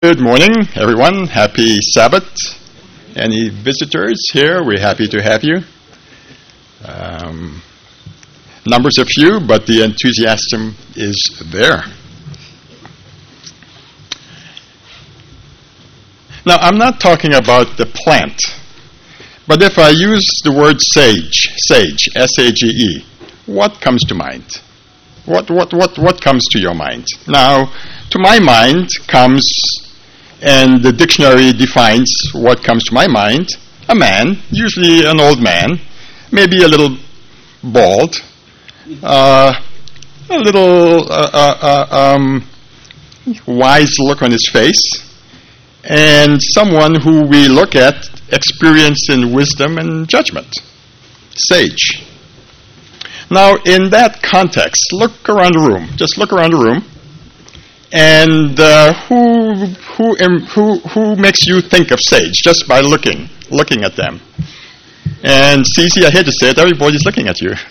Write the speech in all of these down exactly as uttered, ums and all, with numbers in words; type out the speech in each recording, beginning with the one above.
Good morning, everyone. Happy Sabbath. Any visitors here? We're happy to have you. Um, numbers are few, but the enthusiasm is there. Now, I'm not talking about the plant, but if I use the word sage, sage, S A G E, what comes to mind? What, what, what, what comes to your mind? Now, to my mind comes, and the dictionary defines what comes to my mind, a man, usually an old man, maybe a little bald, uh, a little uh, uh, uh, um, wise look on his face, and someone who we look at experienced in wisdom and judgment. Sage. Now, in that context, look around the room. Just look around the room. And uh, who who who who makes you think of sage just by looking looking at them? And Cece, I hate to say it, everybody's looking at you.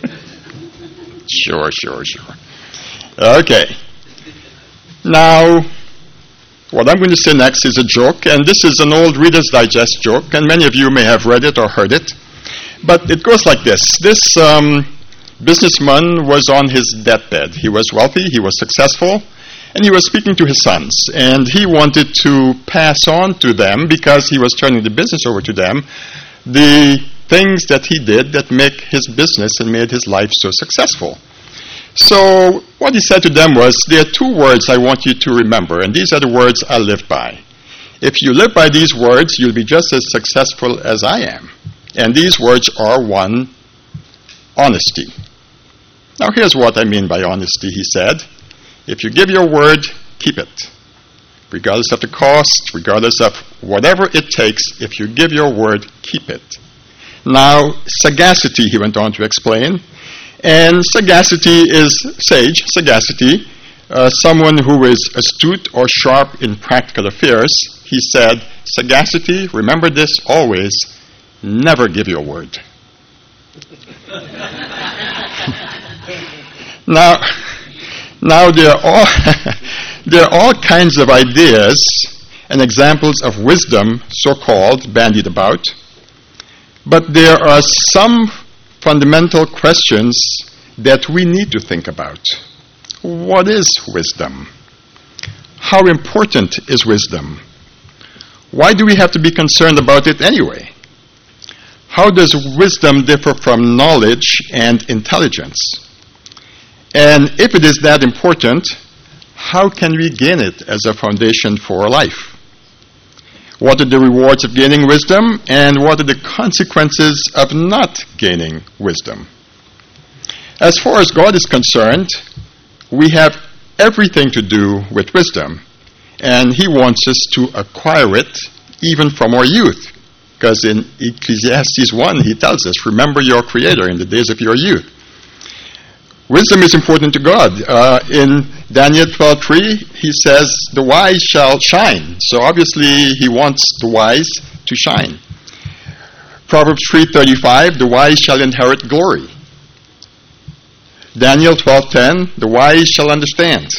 Sure, sure, sure. Okay. Now, what I'm going to say next is a joke, and this is an old Reader's Digest joke, and many of you may have read it or heard it. But it goes like this. This um, businessman was on his deathbed. He was wealthy, he was successful, and he was speaking to his sons, and he wanted to pass on to them, because he was turning the business over to them, the things that he did that make his business and made his life so successful. So what he said to them was, there are two words I want you to remember, and these are the words I live by. If you live by these words, you'll be just as successful as I am. And these words are, one, honesty. Now here's what I mean by honesty, he said. If you give your word, keep it. Regardless of the cost, regardless of whatever it takes, if you give your word, keep it. Now, sagacity, he went on to explain. And sagacity is sage, sagacity, uh, someone who is astute or sharp in practical affairs. He said, sagacity, remember this always, never give your word. Now, Now, there are, all there are all kinds of ideas and examples of wisdom, so-called, bandied about. But there are some fundamental questions that we need to think about. What is wisdom? How important is wisdom? Why do we have to be concerned about it anyway? How does wisdom differ from knowledge and intelligence? And if it is that important, how can we gain it as a foundation for our life? What are the rewards of gaining wisdom, and what are the consequences of not gaining wisdom? As far as God is concerned, we have everything to do with wisdom, and He wants us to acquire it even from our youth. Because in Ecclesiastes one, He tells us, remember your Creator in the days of your youth. Wisdom is important to God. Uh, in Daniel twelve three, he says, the wise shall shine. So obviously, he wants the wise to shine. Proverbs three thirty-five, the wise shall inherit glory. Daniel twelve ten, the wise shall understand.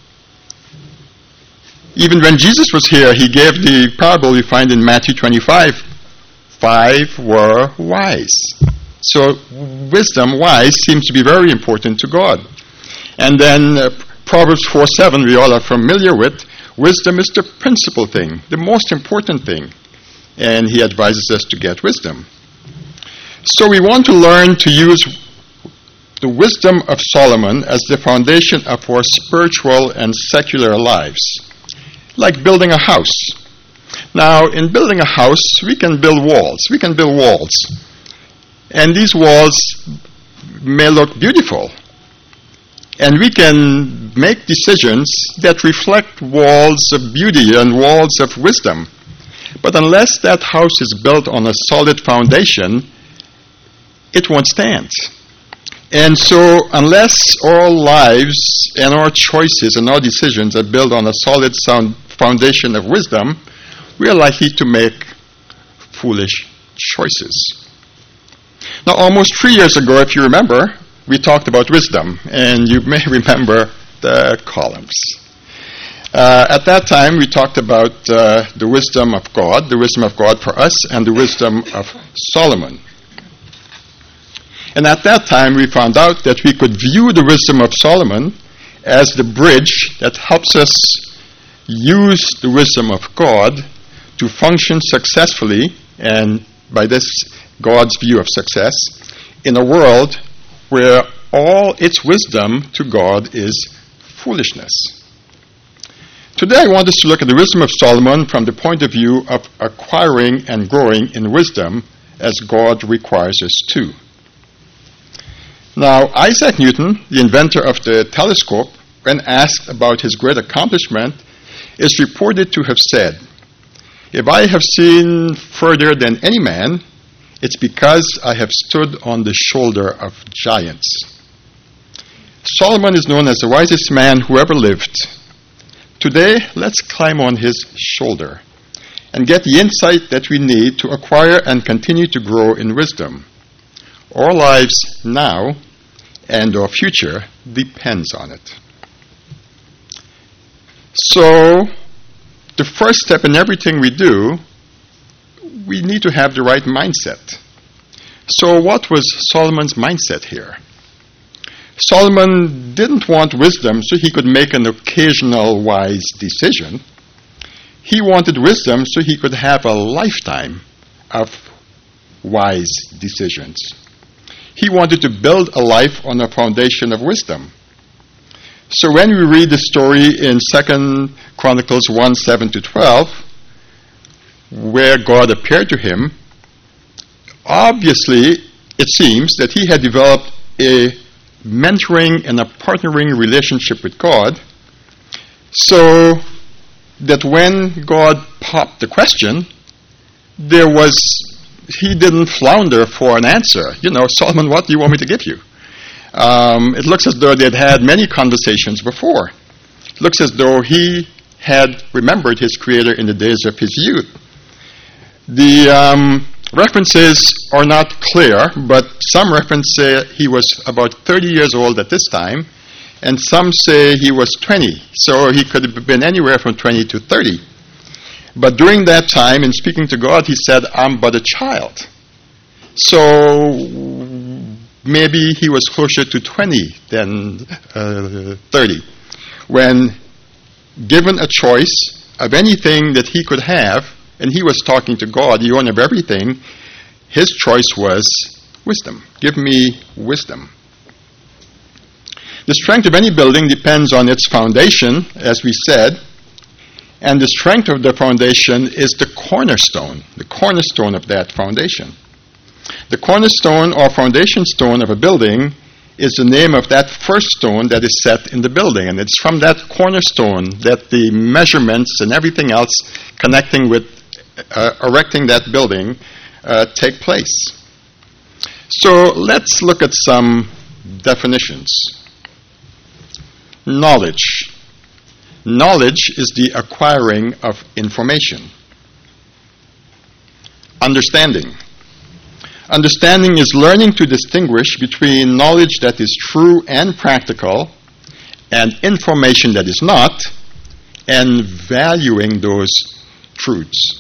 Even when Jesus was here, he gave the parable we find in Matthew twenty-five. Five were wise. So wisdom, wise, seems to be very important to God. And then uh, Proverbs four seven, we all are familiar with, wisdom is the principal thing, the most important thing. And he advises us to get wisdom. So we want to learn to use the wisdom of Solomon as the foundation of our spiritual and secular lives, like building a house. Now, in building a house, we can build walls. We can build walls. And these walls may look beautiful. And we can make decisions that reflect walls of beauty and walls of wisdom. But unless that house is built on a solid foundation, it won't stand. And so unless our lives and our choices and our decisions are built on a solid sound foundation of wisdom, we are likely to make foolish choices. Now, almost three years ago, if you remember, we talked about wisdom, and you may remember the columns. Uh, at that time, we talked about uh, the wisdom of God, the wisdom of God for us, and the wisdom of Solomon. And at that time, we found out that we could view the wisdom of Solomon as the bridge that helps us use the wisdom of God to function successfully, and by this, God's view of success, in a world where all its wisdom to God is foolishness. Today I want us to look at the wisdom of Solomon from the point of view of acquiring and growing in wisdom as God requires us to. Now, Isaac Newton, the inventor of the telescope, when asked about his great accomplishment, is reported to have said, "If I have seen further than any man, it's because I have stood on the shoulder of giants." Solomon is known as the wisest man who ever lived. Today, let's climb on his shoulder and get the insight that we need to acquire and continue to grow in wisdom. Our lives now and our future depends on it. So, the first step in everything we do, we need to have the right mindset. So what was Solomon's mindset here? Solomon didn't want wisdom so he could make an occasional wise decision. He wanted wisdom so he could have a lifetime of wise decisions. He wanted to build a life on a foundation of wisdom. So when we read the story in Second Chronicles one, seven to twelve, where God appeared to him, obviously it seems that he had developed a mentoring and a partnering relationship with God, so that when God popped the question, there was, he didn't flounder for an answer. You know, Solomon, what do you want me to give you? Um, it looks as though they had had many conversations before. It looks as though he had remembered his Creator in the days of his youth. The um, references are not clear, but some references say he was about thirty years old at this time, and some say he was twenty, so he could have been anywhere from twenty to thirty. But during that time, in speaking to God, he said, "I'm but a child." So maybe he was closer to twenty than uh, thirty. When given a choice of anything that he could have, and he was talking to God, the owner of everything, his choice was wisdom. Give me wisdom. The strength of any building depends on its foundation, as we said, and the strength of the foundation is the cornerstone, the cornerstone of that foundation. The cornerstone or foundation stone of a building is the name of that first stone that is set in the building, and it's from that cornerstone that the measurements and everything else connecting with uh, erecting that building uh, take place. So let's look at some definitions. Knowledge. Knowledge is the acquiring of information. Understanding. Understanding is learning to distinguish between knowledge that is true and practical and information that is not, and valuing those truths.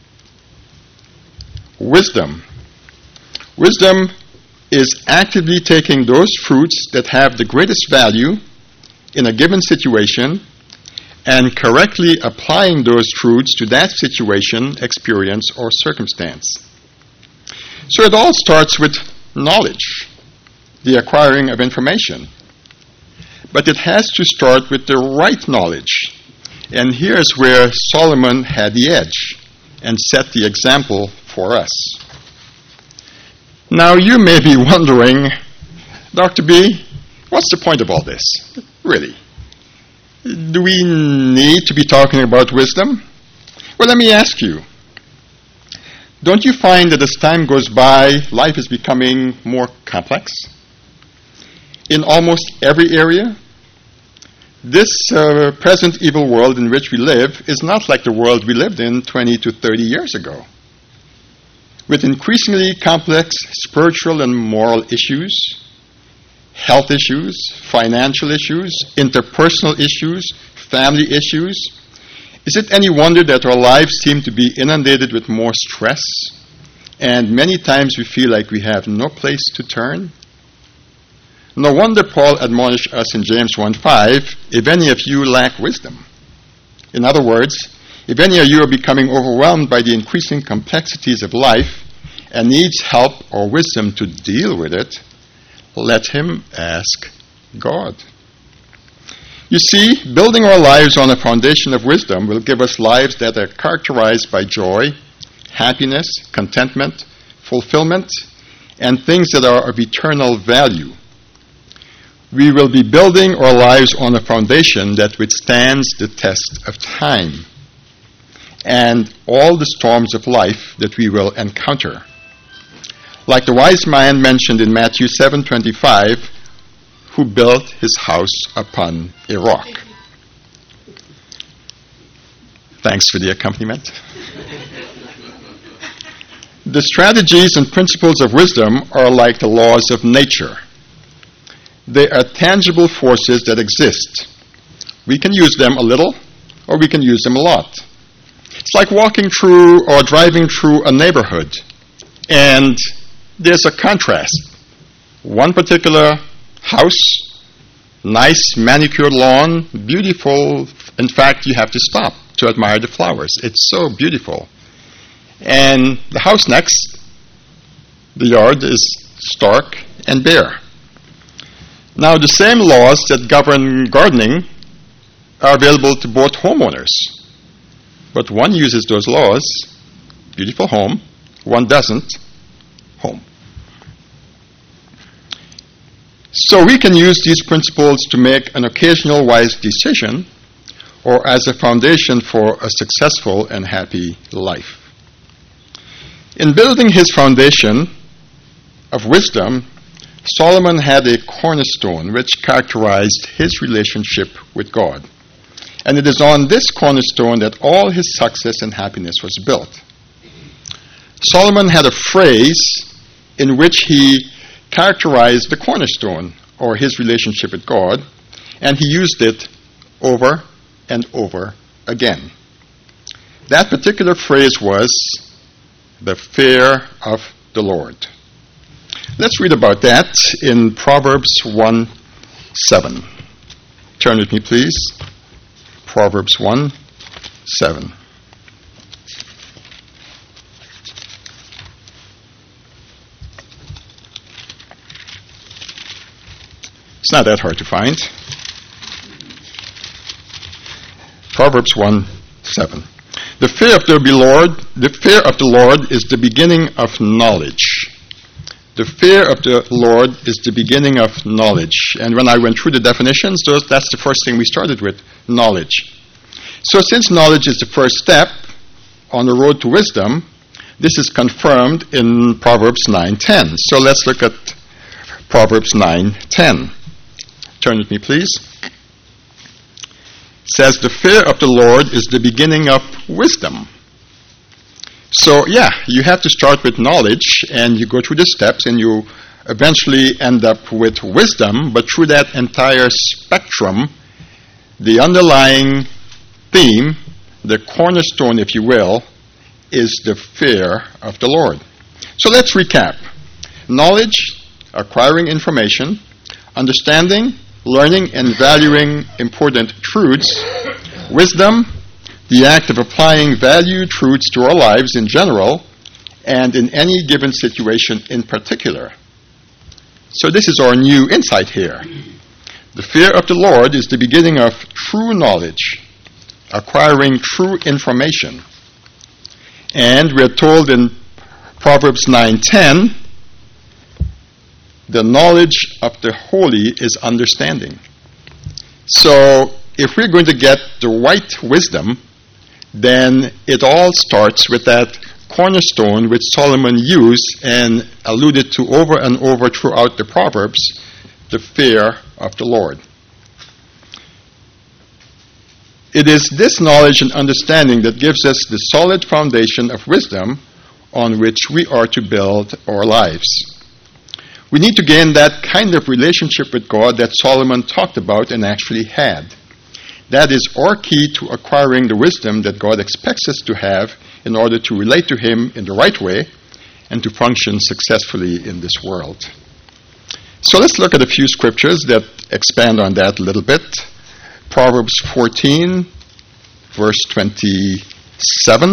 Wisdom. Wisdom is actively taking those fruits that have the greatest value in a given situation and correctly applying those truths to that situation, experience, or circumstance. So it all starts with knowledge, the acquiring of information. But it has to start with the right knowledge. And here's where Solomon had the edge and set the example for us. Now you may be wondering, Doctor B, what's the point of all this? Really? Do we need to be talking about wisdom? Well, let me ask you. Don't you find that as time goes by, life is becoming more complex? In almost every area? This uh, present evil world in which we live is not like the world we lived in twenty to thirty years ago. With increasingly complex spiritual and moral issues, health issues, financial issues, interpersonal issues, family issues? Is it any wonder that our lives seem to be inundated with more stress, and many times we feel like we have no place to turn? No wonder Paul admonished us in James one five, if any of you lack wisdom. In other words, if any of you are becoming overwhelmed by the increasing complexities of life and needs help or wisdom to deal with it, let him ask God. You see, building our lives on a foundation of wisdom will give us lives that are characterized by joy, happiness, contentment, fulfillment, and things that are of eternal value. We will be building our lives on a foundation that withstands the test of time and all the storms of life that we will encounter. Like the wise man mentioned in Matthew seven twenty-five, who built his house upon a rock. Thanks for the accompaniment. The strategies and principles of wisdom are like the laws of nature. They are tangible forces that exist. We can use them a little, or we can use them a lot. It's like walking through or driving through a neighborhood, and there's a contrast. One particular house, nice manicured lawn, beautiful. In fact, you have to stop to admire the flowers. It's so beautiful. And the house next, the yard is stark and bare. Now, the same laws that govern gardening are available to both homeowners. But one uses those laws, beautiful home, one doesn't, home. So we can use these principles to make an occasional wise decision or as a foundation for a successful and happy life. In building his foundation of wisdom, Solomon had a cornerstone which characterized his relationship with God. And it is on this cornerstone that all his success and happiness was built. Solomon had a phrase in which he characterized the cornerstone, or his relationship with God, and he used it over and over again. That particular phrase was the fear of the Lord. Let's read about that in Proverbs one seven. Turn with me, please. Proverbs one seven. It's not that hard to find. Proverbs one seven. The fear of the Lord, the fear of the Lord is the beginning of knowledge. The fear of the Lord is the beginning of knowledge. And when I went through the definitions, those, that's the first thing we started with, knowledge. So since knowledge is the first step on the road to wisdom, this is confirmed in Proverbs nine ten. So let's look at Proverbs nine ten. Turn with me, please. It says, the fear of the Lord is the beginning of wisdom. So, yeah, you have to start with knowledge, and you go through the steps, and you eventually end up with wisdom, but through that entire spectrum, the underlying theme, the cornerstone, if you will, is the fear of the Lord. So let's recap. Knowledge, acquiring information, understanding, learning and valuing important truths, wisdom, the act of applying value truths to our lives in general, and in any given situation in particular. So this is our new insight here. The fear of the Lord is the beginning of true knowledge, acquiring true information. And we are told in Proverbs nine ten, the knowledge of the holy is understanding. So if we're going to get the right wisdom, then it all starts with that cornerstone which Solomon used and alluded to over and over throughout the Proverbs, the fear of the Lord. It is this knowledge and understanding that gives us the solid foundation of wisdom on which we are to build our lives. We need to gain that kind of relationship with God that Solomon talked about and actually had. That is our key to acquiring the wisdom that God expects us to have in order to relate to Him in the right way and to function successfully in this world. So let's look at a few scriptures that expand on that a little bit. Proverbs fourteen, verse twenty-seven.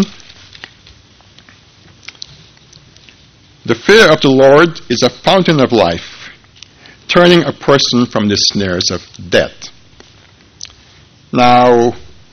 The fear of the Lord is a fountain of life, turning a person from the snares of death. Now,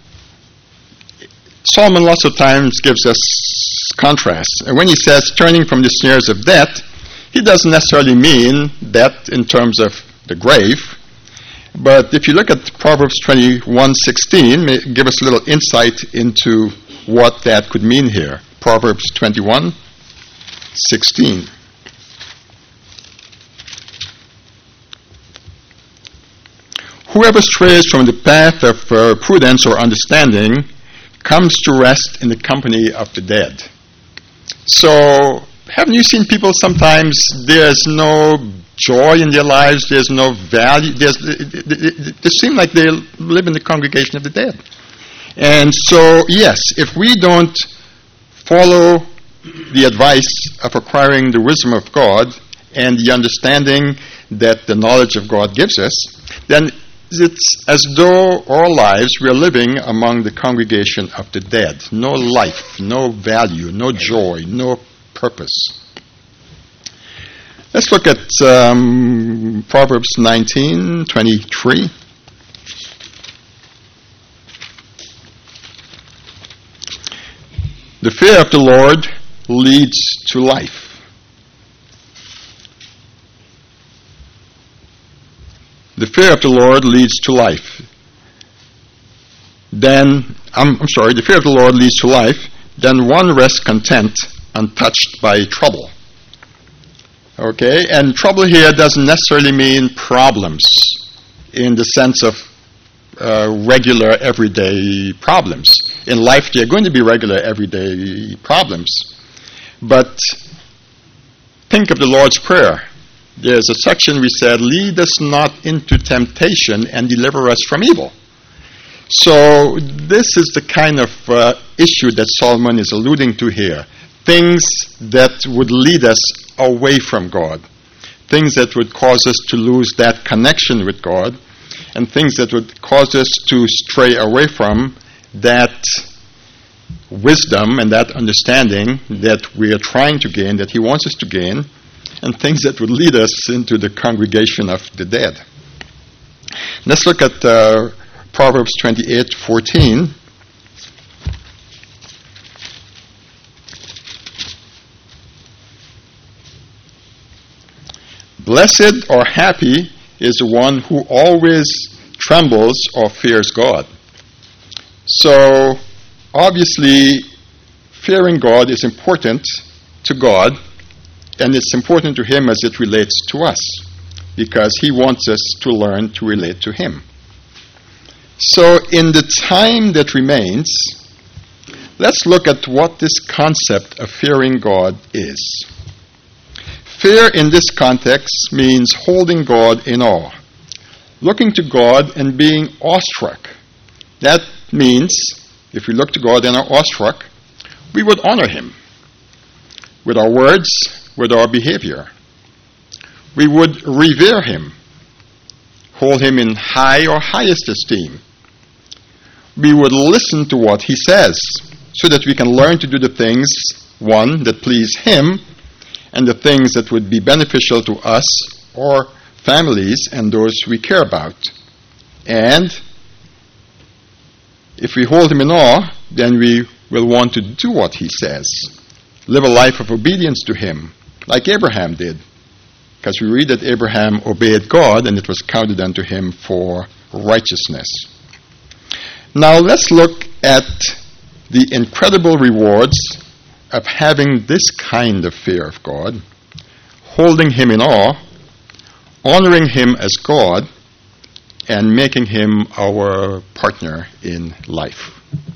Solomon lots of times gives us contrasts. And when he says turning from the snares of death, he doesn't necessarily mean death in terms of the grave. But if you look at Proverbs twenty-one sixteen, give us a little insight into what that could mean here. Proverbs twenty-one sixteen. Whoever strays from the path of uh, prudence or understanding comes to rest in the company of the dead. So, haven't you seen people sometimes, there's no joy in their lives, there's no value, there's, they seem like they live in the congregation of the dead. And so, yes, if we don't follow the advice of acquiring the wisdom of God and the understanding that the knowledge of God gives us, then it's as though our lives we are living among the congregation of the dead. No life, no value, no joy, no purpose. Let's look at um, Proverbs nineteen twenty-three. The fear of the Lord leads to life. The fear of the Lord leads to life. Then, I'm, I'm sorry, the fear of the Lord leads to life. Then one rests content, untouched by trouble. Okay, and trouble here doesn't necessarily mean problems in the sense of uh, regular, everyday problems. In life, there are going to be regular, everyday problems. But think of the Lord's Prayer. There's a section we said, lead us not into temptation and deliver us from evil. So this is the kind of uh, issue that Solomon is alluding to here. Things that would lead us away from God. Things that would cause us to lose that connection with God. And things that would cause us to stray away from that wisdom and that understanding that we are trying to gain, that He wants us to gain. And things that would lead us into the congregation of the dead. Let's look at uh, Proverbs twenty-eight fourteen. Blessed or happy is the one who always trembles or fears God. So, obviously, fearing God is important to God. And it's important to Him as it relates to us, because He wants us to learn to relate to Him. So in the time that remains, let's look at what this concept of fearing God is. Fear in this context means holding God in awe, looking to God and being awestruck. That means, if we look to God and are awestruck, we would honor Him with our words, with our behavior. We would revere Him, hold Him in high or highest esteem. We would listen to what He says so that we can learn to do the things, one, that please Him, and the things that would be beneficial to us, our families, and those we care about. And if we hold Him in awe, then we will want to do what He says. Live a life of obedience to Him, like Abraham did. Because we read that Abraham obeyed God and it was counted unto him for righteousness. Now let's look at the incredible rewards of having this kind of fear of God, holding Him in awe, honoring Him as God, and making Him our partner in life.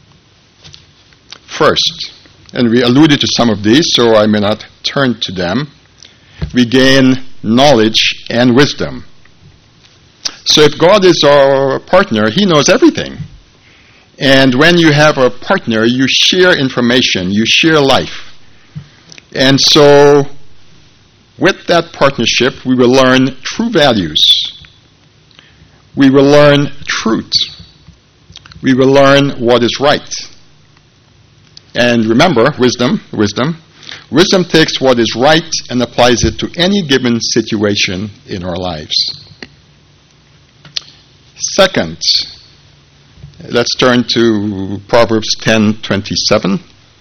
First, and we alluded to some of these, so I may not turn to them, we gain knowledge and wisdom. So if God is our partner, He knows everything. And when you have a partner, you share information, you share life. And so, with that partnership, we will learn true values. We will learn truth. We will learn what is right. And remember, wisdom, wisdom. Wisdom takes what is right and applies it to any given situation in our lives. Second, let's turn to Proverbs ten twenty-seven.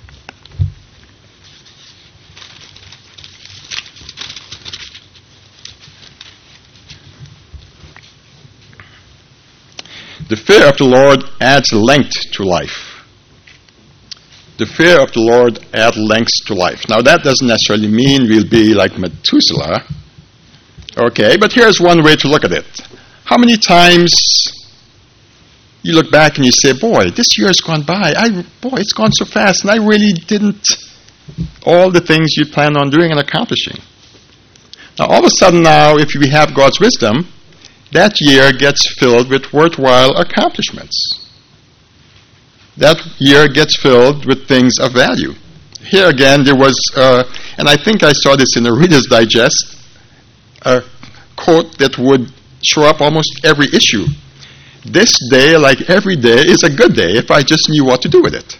The fear of the Lord adds length to life. The fear of the Lord adds length to life. Now that doesn't necessarily mean we'll be like Methuselah. Okay, but here's one way to look at it. How many times you look back and you say, boy, this year has gone by. I, boy, it's gone so fast, and I really didn't all the things you plan on doing and accomplishing. Now, all of a sudden now, if we have God's wisdom, that year gets filled with worthwhile accomplishments. That year gets filled with things of value. Here again, there was, uh, and I think I saw this in the Reader's Digest, a quote that would show up almost every issue. This day, like every day, is a good day if I just knew what to do with it.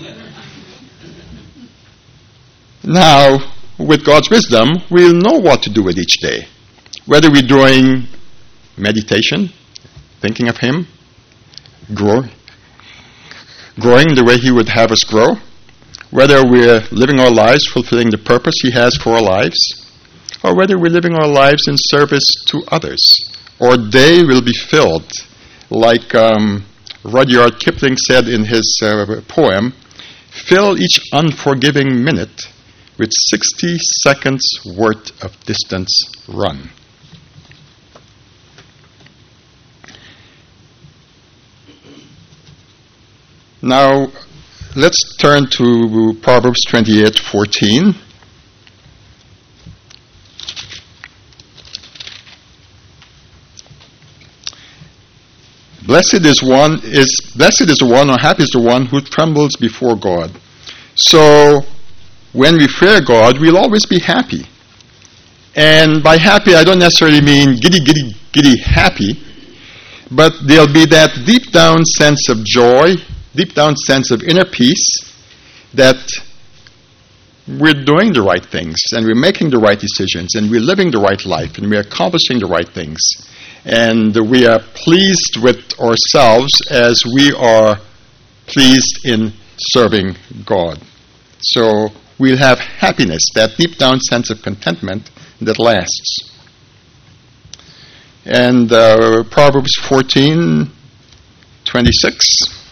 Now, with God's wisdom, we'll know what to do with each day. Whether we're doing meditation, thinking of Him, grow, growing the way He would have us grow, whether we're living our lives fulfilling the purpose He has for our lives, or whether we're living our lives in service to others. Our day will be filled, like um, Rudyard Kipling said in his uh, poem, fill each unforgiving minute with sixty seconds worth of distance run. Now, let's turn to Proverbs twenty-eight fourteen. Blessed is one is blessed is the one, or happy is the one who trembles before God. So, when we fear God, we'll always be happy. And by happy, I don't necessarily mean giddy, giddy, giddy happy, but there'll be that deep down sense of joy, deep down sense of inner peace that we're doing the right things, and we're making the right decisions, and we're living the right life, and we're accomplishing the right things. And we are pleased with ourselves as we are pleased in serving God. So we'll have happiness, that deep down sense of contentment that lasts. And uh, Proverbs fourteen twenty-six.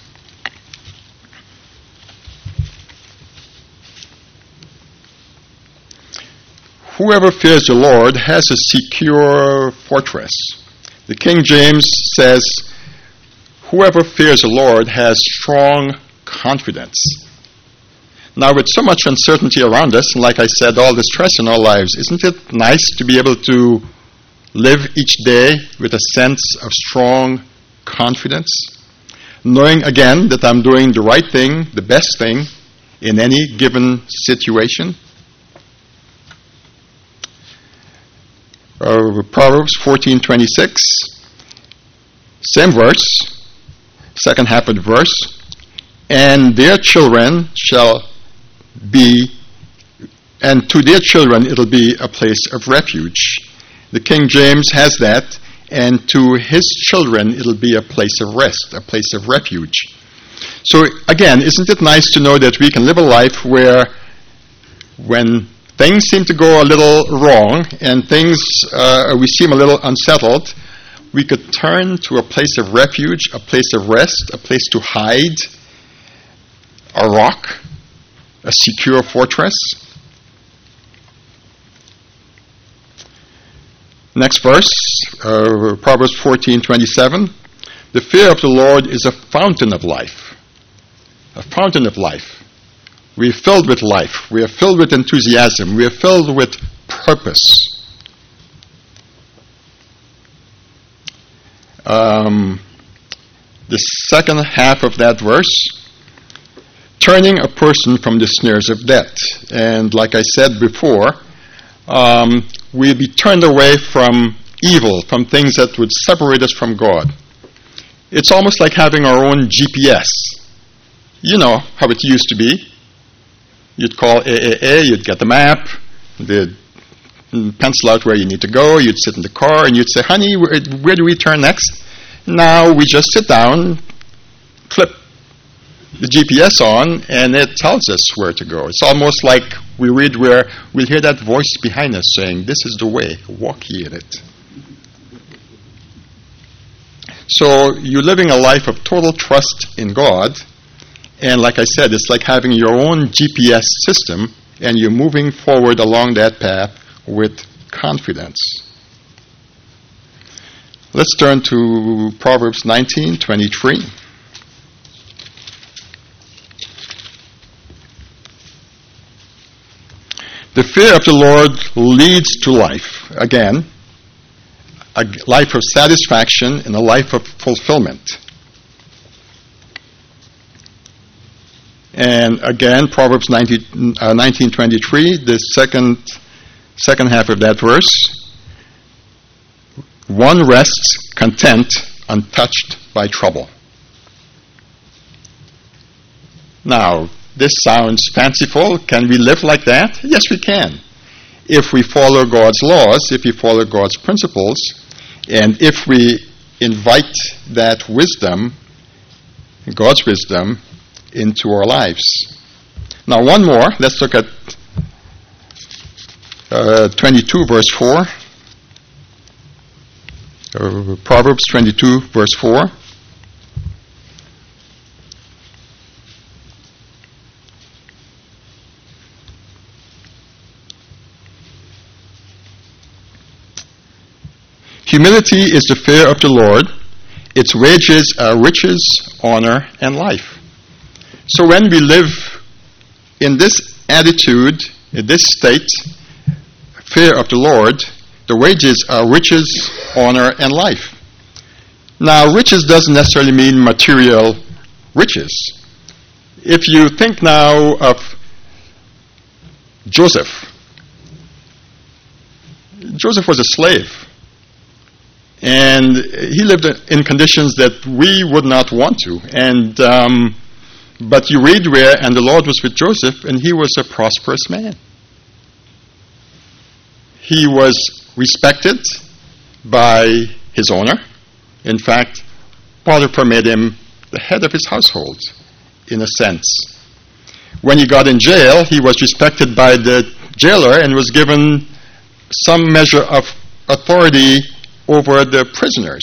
Whoever fears the Lord has a secure fortress. The King James says, whoever fears the Lord has strong confidence. Now, with so much uncertainty around us, and like I said, all the stress in our lives, isn't it nice to be able to live each day with a sense of strong confidence? Knowing, again, that I'm doing the right thing, the best thing, in any given situation. Uh, Proverbs fourteen twenty-six, same verse, second half of the verse. And their children shall be, and to their children it'll be a place of refuge. The King James has that, and to his children it'll be a place of rest, a place of refuge. So again, isn't it nice to know that we can live a life where when things seem to go a little wrong and things, uh, we seem a little unsettled, we could turn to a place of refuge, a place of rest, a place to hide, a rock, a secure fortress. Next verse, uh, Proverbs fourteen twenty-seven. The fear of the Lord is a fountain of life. A fountain of life. We are filled with life. We are filled with enthusiasm. We are filled with purpose. Um, the second half of that verse, turning a person from the snares of death. And like I said before, um, we'll be turned away from evil, from things that would separate us from God. It's almost like having our own G P S. You know how it used to be. You'd call A A A, you'd get the map, they'd pencil out where you need to go, you'd sit in the car, and you'd say, honey, where, where do we turn next? Now we just sit down, clip the G P S on, and it tells us where to go. It's almost like we read where we'll hear that voice behind us saying, this is the way, walk ye in it. So you're living a life of total trust in God, and like I said, it's like having your own G P S system, and you're moving forward along that path with confidence. Let's turn to Proverbs nineteen twenty-three. The fear of the Lord leads to life. Again, a life of satisfaction and a life of fulfillment. And again, Proverbs nineteen twenty-three, the second second half of that verse. One rests content, untouched by trouble. Now, this sounds fanciful. Can we live like that? Yes, we can. If we follow God's laws, if we follow God's principles, and if we invite that wisdom, God's wisdom, into our lives. Now, one more. Let's look at uh, twenty-two, verse four. Uh, Proverbs twenty-two, verse four. Humility is the fear of the Lord. Its wages are riches, honor, and life. So when we live in this attitude, in this state, fear of the Lord, the wages are riches, honor, and life. Now, riches doesn't necessarily mean material riches. If you think now of Joseph, Joseph was a slave. And he lived in conditions that we would not want to. And um, but you read where, and the Lord was with Joseph, and he was a prosperous man. He was respected by his owner. In fact, Potiphar made him the head of his household, in a sense. When he got in jail, he was respected by the jailer and was given some measure of authority over the prisoners.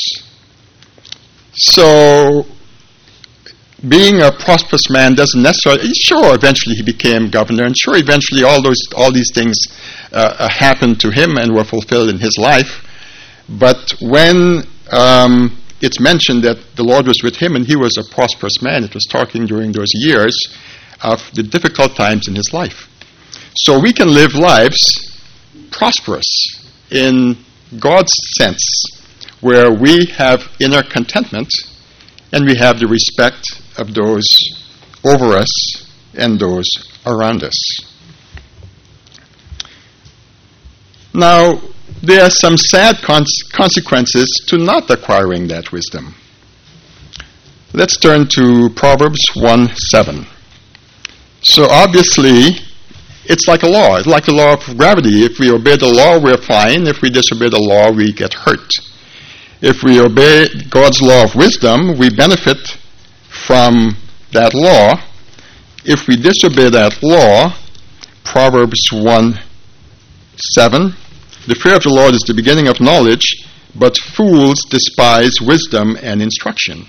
So, being a prosperous man doesn't necessarily, sure, eventually he became governor, and sure, eventually all those, all these things uh, happened to him and were fulfilled in his life. But when um, it's mentioned that the Lord was with him and he was a prosperous man, it was talking during those years of the difficult times in his life. So we can live lives prosperous in God's sense, where we have inner contentment and we have the respect of those over us and those around us. Now, there are some sad cons- consequences to not acquiring that wisdom. Let's turn to Proverbs one seven. So obviously, it's like a law. It's like the law of gravity. If we obey the law, we're fine. If we disobey the law, we get hurt. If we obey God's law of wisdom, we benefit from that law. If we disobey that law, Proverbs one seven, the fear of the Lord is the beginning of knowledge, but fools despise wisdom and instruction.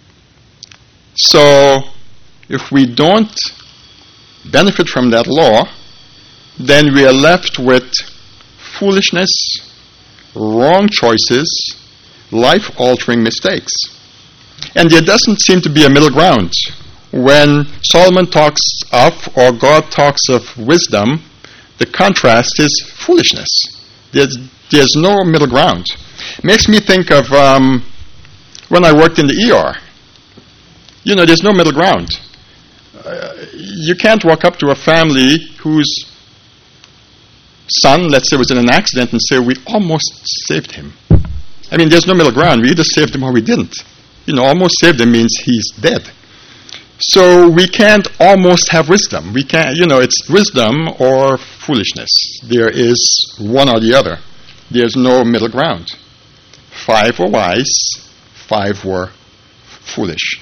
So, if we don't benefit from that law, then we are left with foolishness, wrong choices, life-altering mistakes. And there doesn't seem to be a middle ground. When Solomon talks of, or God talks of wisdom, the contrast is foolishness. There's, there's no middle ground. It makes me think of um, when I worked in the E R. You know, there's no middle ground. Uh, you can't walk up to a family whose son, let's say, was in an accident and say, we almost saved him. I mean, there's no middle ground. We either saved him or we didn't. You know, almost saved him means he's dead. So we can't almost have wisdom. We can't, you know, it's wisdom or foolishness. There is one or the other. There's no middle ground. Five were wise, five were foolish.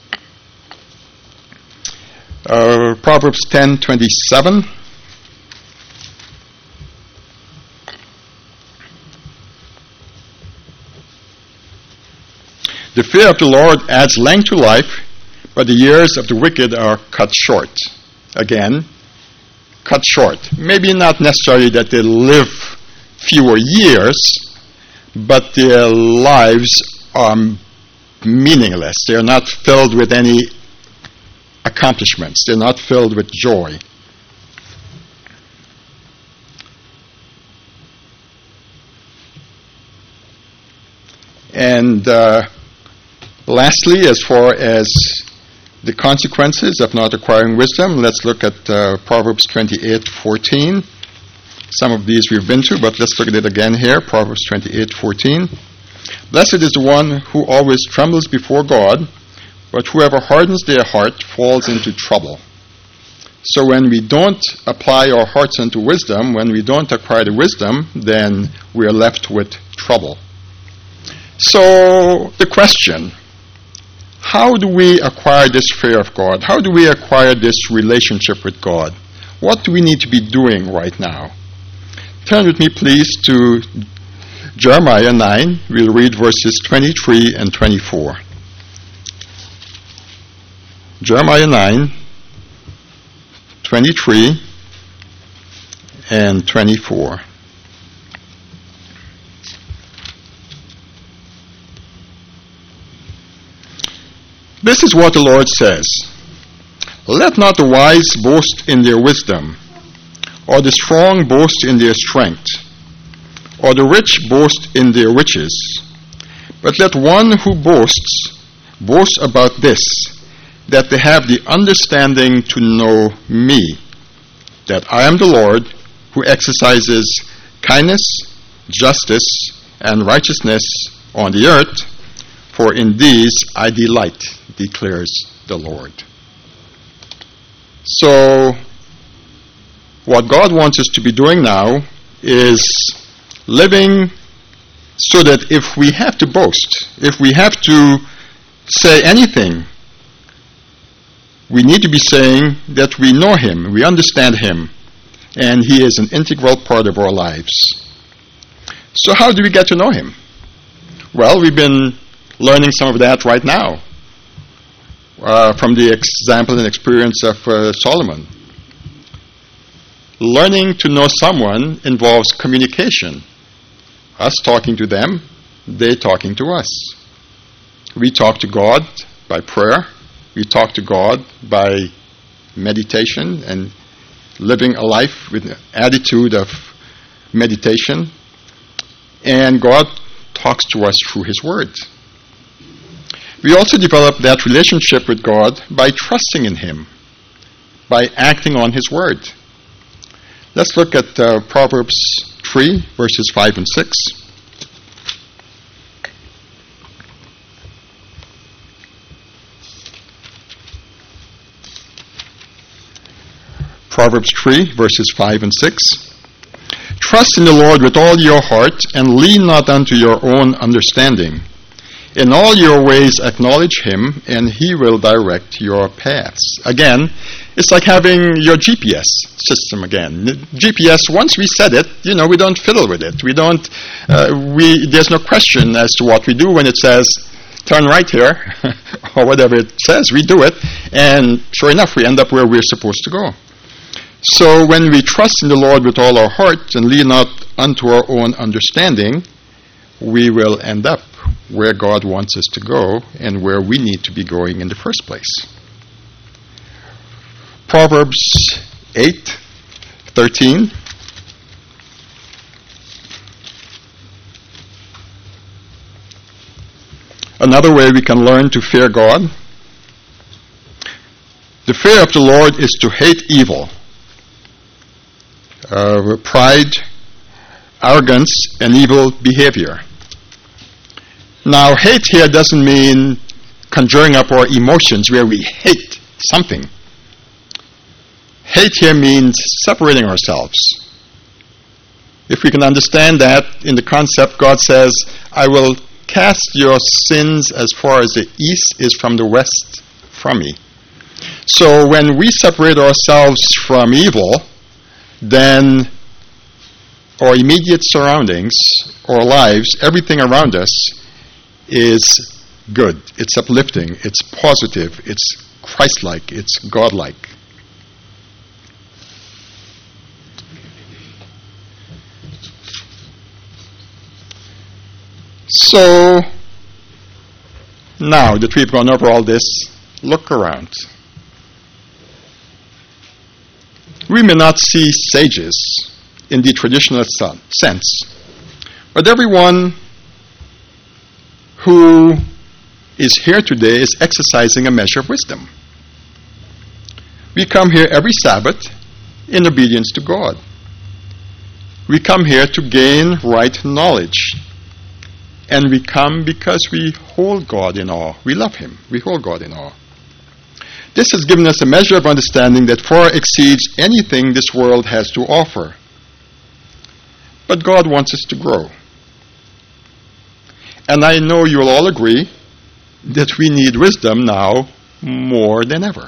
Uh, Proverbs ten twenty-seven. The fear of the Lord adds length to life, but the years of the wicked are cut short. Again, cut short. Maybe not necessarily that they live fewer years, but their lives are meaningless. They're not filled with any accomplishments. They're not filled with joy. And uh, lastly, as far as the consequences of not acquiring wisdom, let's look at uh, Proverbs twenty-eight fourteen. Some of these we've been to, but let's look at it again here. Proverbs twenty-eight fourteen. Blessed is the one who always trembles before God, but whoever hardens their heart falls into trouble. So when we don't apply our hearts unto wisdom, when we don't acquire the wisdom, then we are left with trouble. So the question, how do we acquire this fear of God? How do we acquire this relationship with God? What do we need to be doing right now? Turn with me, please, to Jeremiah nine. We'll read verses twenty-three and twenty-four. Jeremiah nine, twenty-three and twenty-four. This is what the Lord says. Let not the wise boast in their wisdom, or the strong boast in their strength, or the rich boast in their riches. But let one who boasts boast about this, that they have the understanding to know me, that I am the Lord who exercises kindness, justice, and righteousness on the earth, for in these I delight, declares the Lord. So, what God wants us to be doing now is living so that if we have to boast, if we have to say anything, we need to be saying that we know Him, we understand Him, and He is an integral part of our lives. So how do we get to know Him? Well, we've been learning some of that right now uh, from the example and experience of uh, Solomon. Learning to know someone involves communication. Us talking to them, they talking to us. We talk to God by prayer. We talk to God by meditation and living a life with an attitude of meditation. And God talks to us through His Word. We also develop that relationship with God by trusting in Him, by acting on His Word. Let's look at uh, Proverbs three, verses five and six. Proverbs three, verses five and six. Trust in the Lord with all your heart, and lean not unto your own understanding. In all your ways acknowledge Him, and He will direct your paths. Again, it's like having your G P S system again. G P S, once we set it, you know, we don't fiddle with it. We don't, uh, we, there's no question as to what we do when it says, turn right here, or whatever it says, we do it, and sure enough, we end up where we're supposed to go. So when we trust in the Lord with all our heart and lean not unto our own understanding, we will end up where God wants us to go and where we need to be going in the first place. Proverbs eight thirteen. Another way we can learn to fear God The fear of the Lord is to hate evil, uh, pride, arrogance, and evil behavior. Now, hate here doesn't mean conjuring up our emotions where we hate something. Hate here means separating ourselves. If we can understand that in the concept, God says, I will cast your sins as far as the east is from the west from me. So when we separate ourselves from evil, then our immediate surroundings, our lives, everything around us is good. It's uplifting. It's positive. It's Christ-like. It's God-like. So, now that we've gone over all this, look around. We may not see sages in the traditional sense, but everyone who is here today is exercising a measure of wisdom. We come here every Sabbath in obedience to God. We come here to gain right knowledge. And we come because we hold God in awe. We love Him. We hold God in awe. This has given us a measure of understanding that far exceeds anything this world has to offer. But God wants us to grow. And I know you'll all agree that we need wisdom now more than ever.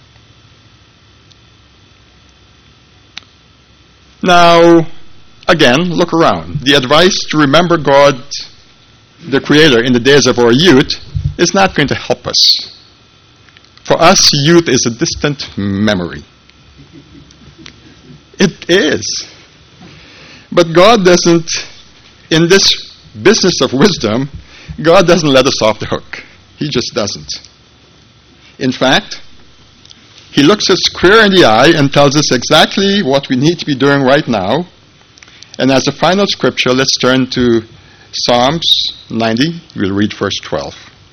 Now, again, look around. The advice to remember God, the Creator, in the days of our youth is not going to help us. For us, youth is a distant memory. It is. But God doesn't, in this business of wisdom, God doesn't let us off the hook. He just doesn't. In fact, He looks us square in the eye and tells us exactly what we need to be doing right now. And as a final scripture, let's turn to Psalms ninety. We'll read verse twelve.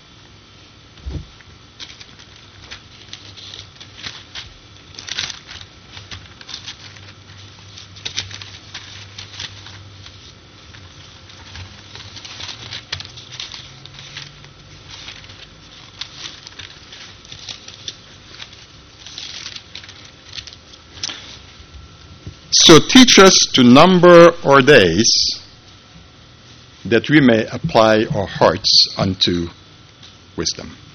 So teach us to number our days, that we may apply our hearts unto wisdom.